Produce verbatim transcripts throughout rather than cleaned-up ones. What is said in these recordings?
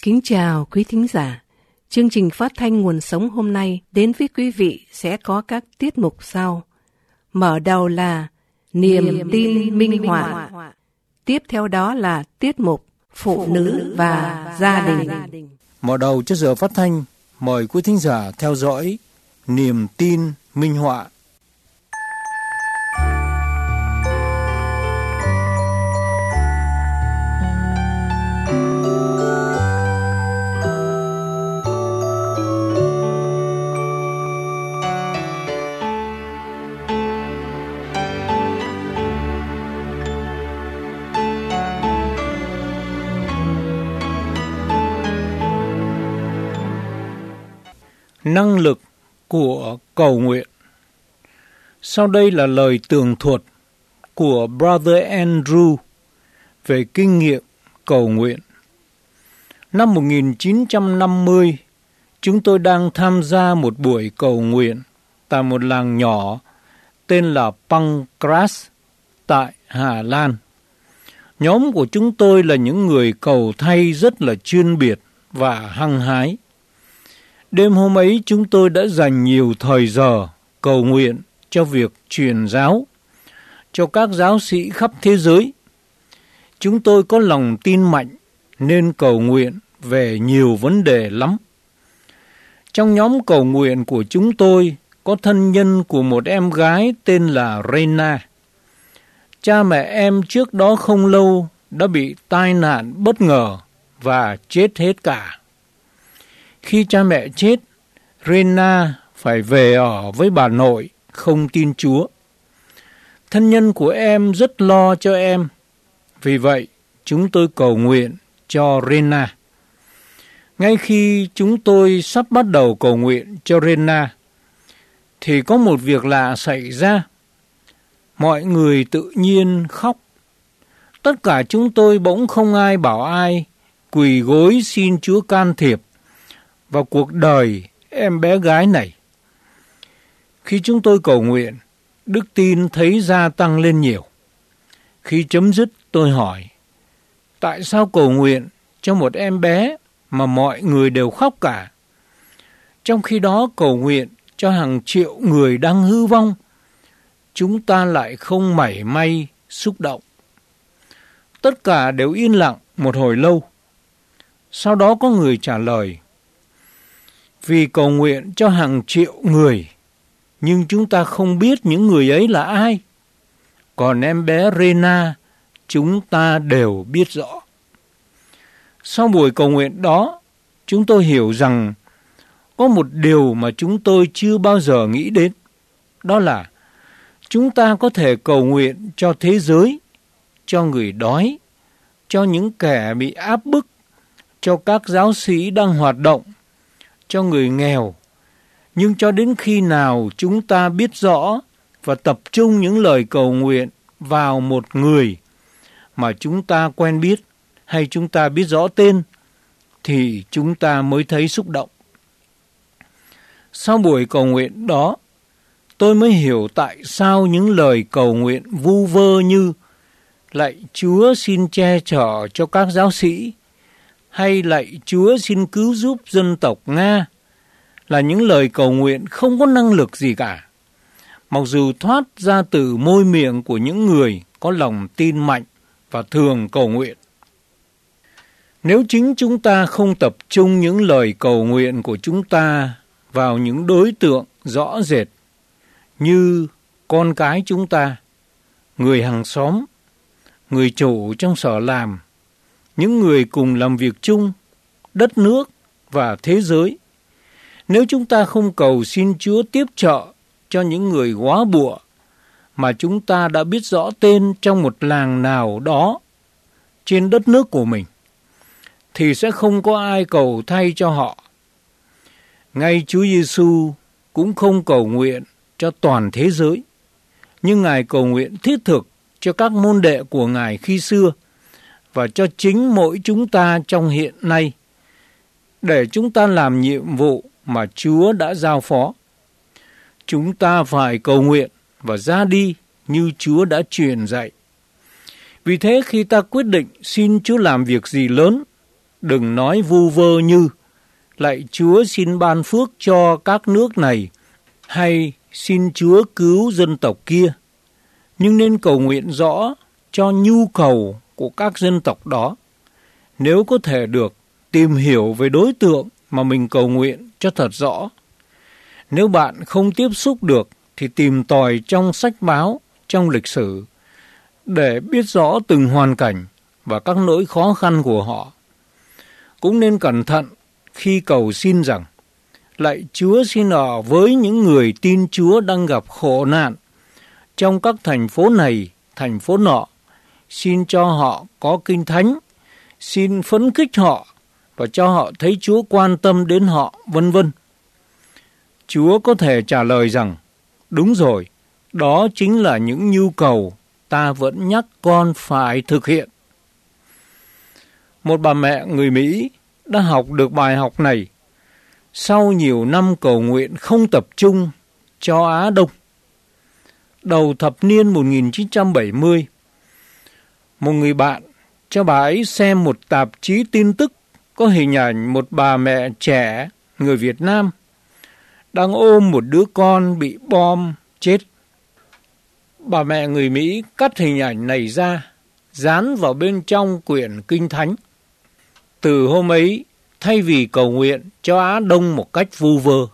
Kính chào quý thính giả. Chương trình phát thanh Nguồn Sống hôm nay đến với quý vị sẽ có các tiết mục sau. Mở đầu là Niềm, Niềm tin minh họa. Tiếp theo đó là tiết mục Phụ nữ và gia đình. Mở đầu cho giờ phát thanh, mời quý thính giả theo dõi Niềm tin minh họa. Năng lực của cầu nguyện. Sau đây là lời tường thuật của Brother Andrew về kinh nghiệm cầu nguyện. Năm một nghìn chín trăm năm mươi, chúng tôi đang tham gia một buổi cầu nguyện tại một làng nhỏ tên là Pancras tại Hà Lan. Nhóm của chúng tôi là những người cầu thay rất là chuyên biệt và hăng hái. Đêm hôm ấy chúng tôi đã dành nhiều thời giờ cầu nguyện cho việc truyền giáo, cho các giáo sĩ khắp thế giới. Chúng tôi có lòng tin mạnh nên cầu nguyện về nhiều vấn đề lắm. Trong nhóm cầu nguyện của chúng tôi có thân nhân của một em gái tên là Rena. Cha mẹ em trước đó không lâu đã bị tai nạn bất ngờ và chết hết cả. Khi cha mẹ chết, Rena phải về ở với bà nội không tin Chúa. Thân nhân của em rất lo cho em. Vì vậy, chúng tôi cầu nguyện cho Rena. Ngay khi chúng tôi sắp bắt đầu cầu nguyện cho Rena, thì có một việc lạ xảy ra. Mọi người tự nhiên khóc. Tất cả chúng tôi bỗng không ai bảo ai quỳ gối xin Chúa can thiệp vào cuộc đời em bé gái này. Khi chúng tôi cầu nguyện, đức tin thấy gia tăng lên nhiều. Khi chấm dứt, tôi hỏi, tại sao cầu nguyện cho một em bé mà mọi người đều khóc cả? Trong khi đó cầu nguyện cho hàng triệu người đang hư vong, chúng ta lại không mảy may xúc động. Tất cả đều yên lặng một hồi lâu. Sau đó có người trả lời, vì cầu nguyện cho hàng triệu người, nhưng chúng ta không biết những người ấy là ai. Còn em bé Rena, chúng ta đều biết rõ. Sau buổi cầu nguyện đó, chúng tôi hiểu rằng có một điều mà chúng tôi chưa bao giờ nghĩ đến. Đó là chúng ta có thể cầu nguyện cho thế giới, cho người đói, cho những kẻ bị áp bức, cho các giáo sĩ đang hoạt động, cho người nghèo. Nhưng cho đến khi nào chúng ta biết rõ và tập trung những lời cầu nguyện vào một người mà chúng ta quen biết hay chúng ta biết rõ tên, thì chúng ta mới thấy xúc động. Sau buổi cầu nguyện đó, tôi mới hiểu tại sao những lời cầu nguyện vu vơ như lạy Chúa xin che chở cho các giáo sĩ, hay lạy Chúa xin cứu giúp dân tộc Nga, là những lời cầu nguyện không có năng lực gì cả, mặc dù thoát ra từ môi miệng của những người có lòng tin mạnh và thường cầu nguyện. Nếu chính chúng ta không tập trung những lời cầu nguyện của chúng ta vào những đối tượng rõ rệt như con cái chúng ta, người hàng xóm, người chủ trong sở làm, những người cùng làm việc chung, đất nước và thế giới, nếu chúng ta không cầu xin Chúa tiếp trợ cho những người góa bụa mà chúng ta đã biết rõ tên trong một làng nào đó trên đất nước của mình, thì sẽ không có ai cầu thay cho họ. Ngay Chúa Giêsu cũng không cầu nguyện cho toàn thế giới, nhưng Ngài cầu nguyện thiết thực cho các môn đệ của Ngài khi xưa và cho chính mỗi chúng ta trong hiện nay, để chúng ta làm nhiệm vụ mà Chúa đã giao phó. Chúng ta phải cầu nguyện và ra đi như Chúa đã truyền dạy. Vì thế khi ta quyết định xin Chúa làm việc gì lớn, đừng nói vu vơ như lạy Chúa xin ban phước cho các nước này, hay xin Chúa cứu dân tộc kia, nhưng nên cầu nguyện rõ cho nhu cầu của các dân tộc đó. Nếu có thể được, tìm hiểu về đối tượng mà mình cầu nguyện cho thật rõ. Nếu bạn không tiếp xúc được thì tìm tòi trong sách báo, trong lịch sử để biết rõ từng hoàn cảnh và các nỗi khó khăn của họ. Cũng nên cẩn thận khi cầu xin rằng lạy Chúa xin ở với những người tin Chúa đang gặp khổ nạn trong các thành phố này, thành phố nọ. Xin cho họ có kinh thánh, xin phấn khích họ và cho họ thấy Chúa quan tâm đến họ, vân vân. Chúa có thể trả lời rằng, đúng rồi, đó chính là những nhu cầu ta vẫn nhắc con phải thực hiện. Một bà mẹ người Mỹ đã học được bài học này sau nhiều năm cầu nguyện không tập trung cho Á Đông. Đầu thập niên một nghìn chín trăm bảy mươi, một người bạn cho bà ấy xem một tạp chí tin tức có hình ảnh một bà mẹ trẻ người Việt Nam đang ôm một đứa con bị bom chết. Bà mẹ người Mỹ cắt hình ảnh này ra, dán vào bên trong quyển Kinh Thánh. Từ hôm ấy, thay vì cầu nguyện cho Á Đông một cách vu vơ,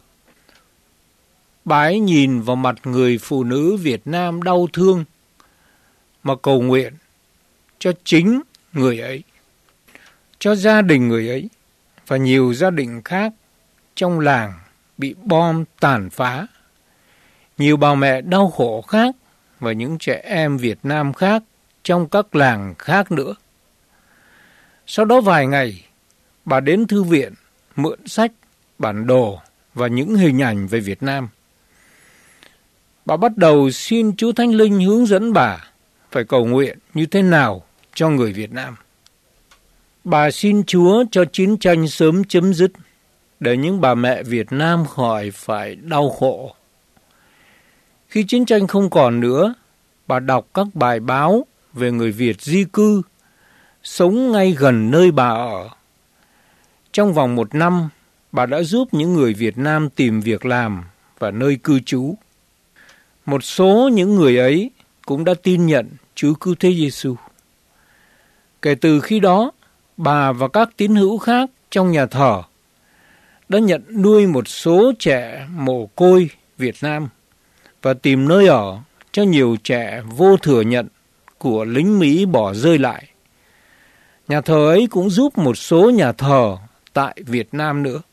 bà ấy nhìn vào mặt người phụ nữ Việt Nam đau thương mà cầu nguyện cho chính người ấy, cho gia đình người ấy và nhiều gia đình khác trong làng bị bom tàn phá. Nhiều bà mẹ đau khổ khác và những trẻ em Việt Nam khác trong các làng khác nữa. Sau đó vài ngày, bà đến thư viện mượn sách, bản đồ và những hình ảnh về Việt Nam. Bà bắt đầu xin Chúa Thánh Linh hướng dẫn bà phải cầu nguyện như thế nào cho người Việt Nam. Bà xin Chúa cho chiến tranh sớm chấm dứt để những bà mẹ Việt Nam khỏi phải đau khổ. Khi chiến tranh không còn nữa, bà đọc các bài báo về người Việt di cư sống ngay gần nơi bà ở. Trong vòng một năm, bà đã giúp những người Việt Nam tìm việc làm và nơi cư trú. Một số những người ấy cũng đã tin nhận Chúa Cứu Thế Giêsu. Kể từ khi đó, bà và các tín hữu khác trong nhà thờ đã nhận nuôi một số trẻ mồ côi Việt Nam và tìm nơi ở cho nhiều trẻ vô thừa nhận của lính Mỹ bỏ rơi lại. Nhà thờ ấy cũng giúp một số nhà thờ tại Việt Nam nữa.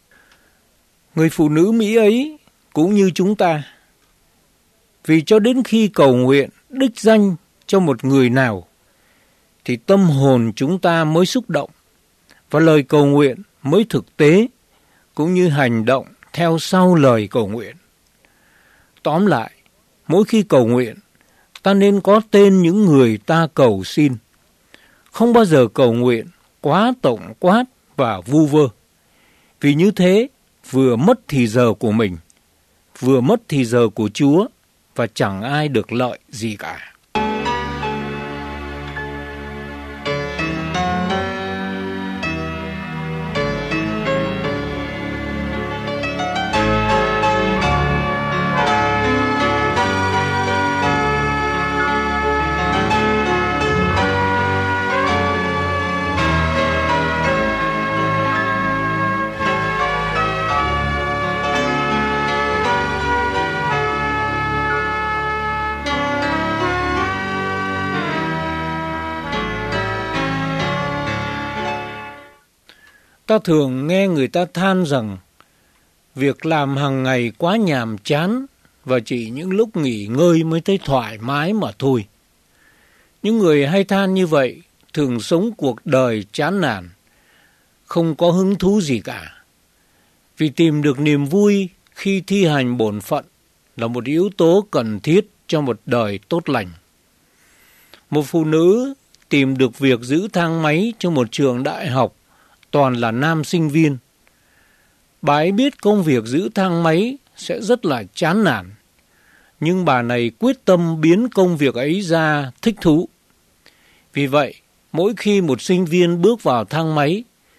Người phụ nữ Mỹ ấy cũng như chúng ta, vì cho đến khi cầu nguyện đích danh cho một người nào thì tâm hồn chúng ta mới xúc động và lời cầu nguyện mới thực tế, cũng như hành động theo sau lời cầu nguyện. Tóm lại, mỗi khi cầu nguyện, ta nên có tên những người ta cầu xin. Không bao giờ cầu nguyện quá tổng quát và vu vơ. Vì như thế, vừa mất thì giờ của mình, vừa mất thì giờ của Chúa, và chẳng ai được lợi gì cả. Ta thường nghe người ta than rằng việc làm hàng ngày quá nhàm chán và chỉ những lúc nghỉ ngơi mới thấy thoải mái mà thôi. Những người hay than như vậy thường sống cuộc đời chán nản, không có hứng thú gì cả. Vì tìm được niềm vui khi thi hành bổn phận là một yếu tố cần thiết cho một đời tốt lành. Một phụ nữ tìm được việc giữ thang máy cho một trường đại học toàn là nam sinh viên. Bà ấy biết công việc giữ thang máy sẽ rất là chán nản, nhưng bà này quyết tâm biến công việc ấy ra thích thú. Vì vậy, mỗi khi một sinh viên bước vào thang máy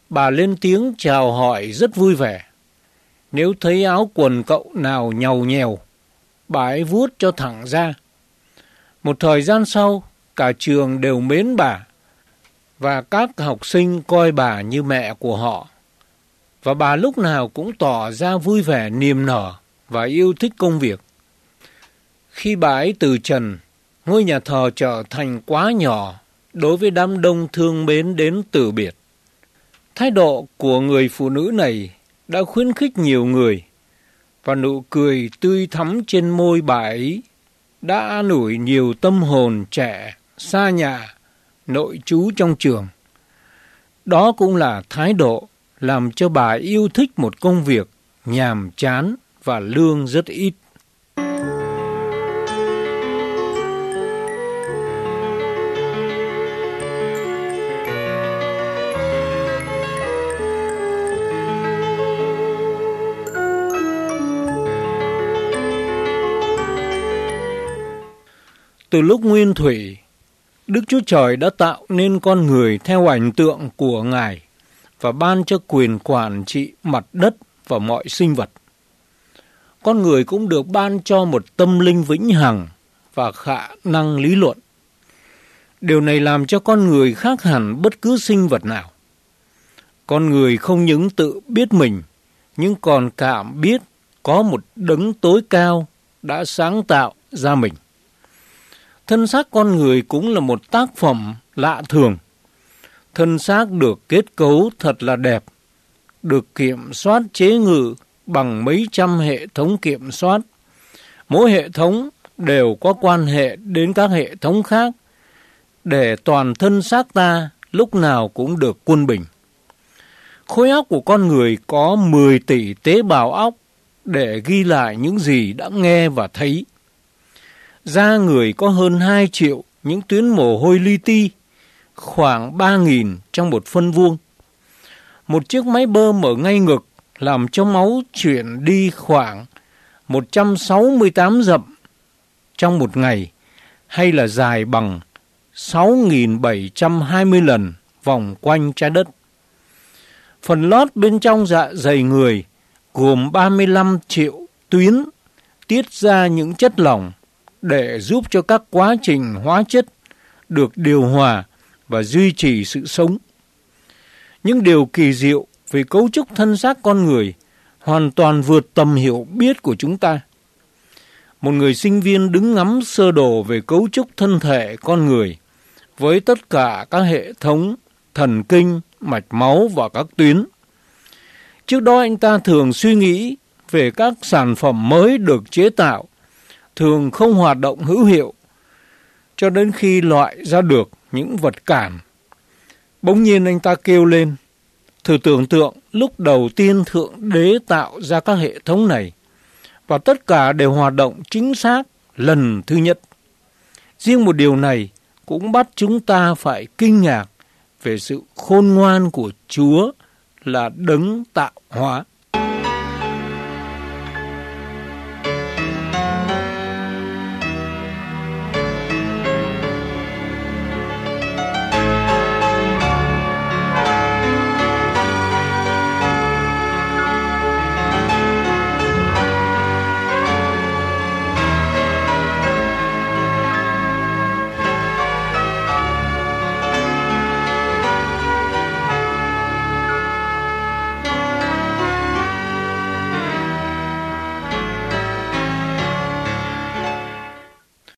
bà lên tiếng chào hỏi rất vui vẻ. Nếu thấy áo quần cậu nào nhàu nhèo, bà ấy vuốt cho thẳng ra. Một thời gian sau, cả trường đều mến bà, và các học sinh coi bà như mẹ của họ. Và bà lúc nào cũng tỏ ra vui vẻ niềm nở và yêu thích công việc. Khi bà ấy từ trần, ngôi nhà thờ trở thành quá nhỏ đối với đám đông thương mến đến từ biệt. Thái độ của người phụ nữ này đã khuyến khích nhiều người, và nụ cười tươi thắm trên môi bà ấy đã an ủi nhiều tâm hồn trẻ, xa nhà, nội trú trong trường. Đó cũng là thái độ làm cho bà yêu thích một công việc nhàm chán và lương rất ít. Từ lúc nguyên thủy, Đức Chúa Trời đã tạo nên con người theo ảnh tượng của Ngài và ban cho quyền quản trị mặt đất và mọi sinh vật. Con người cũng được ban cho một tâm linh vĩnh hằng và khả năng lý luận. Điều này làm cho con người khác hẳn bất cứ sinh vật nào. Con người không những tự biết mình, nhưng còn cảm biết có một đấng tối cao đã sáng tạo ra mình. Thân xác con người cũng là một tác phẩm lạ thường. Thân xác được kết cấu thật là đẹp, được kiểm soát chế ngự bằng mấy trăm hệ thống kiểm soát. Mỗi hệ thống đều có quan hệ đến các hệ thống khác, để toàn thân xác ta lúc nào cũng được quân bình. Khối óc của con người có mười tỷ tế bào óc để ghi lại những gì đã nghe và thấy. Da người có hơn hai triệu những tuyến mồ hôi li ti, khoảng ba nghìn trong một phân vuông. Một chiếc máy bơm ở ngay ngực làm cho máu chuyển đi khoảng một trăm sáu mươi tám dặm trong một ngày, hay là dài bằng sáu nghìn bảy trăm hai mươi lần vòng quanh trái đất. Phần lót bên trong dạ dày người gồm ba mươi lăm triệu tuyến tiết ra những chất lỏng để giúp cho các quá trình hóa chất được điều hòa và duy trì sự sống. Những điều kỳ diệu về cấu trúc thân xác con người hoàn toàn vượt tầm hiểu biết của chúng ta. Một người sinh viên đứng ngắm sơ đồ về cấu trúc thân thể con người với tất cả các hệ thống thần kinh, mạch máu và các tuyến. Trước đó anh ta thường suy nghĩ về các sản phẩm mới được chế tạo, thường không hoạt động hữu hiệu, cho đến khi loại ra được những vật cản. Bỗng nhiên anh ta kêu lên, thử tưởng tượng lúc đầu tiên Thượng Đế tạo ra các hệ thống này, và tất cả đều hoạt động chính xác lần thứ nhất. Riêng một điều này cũng bắt chúng ta phải kinh ngạc về sự khôn ngoan của Chúa là đấng tạo hóa.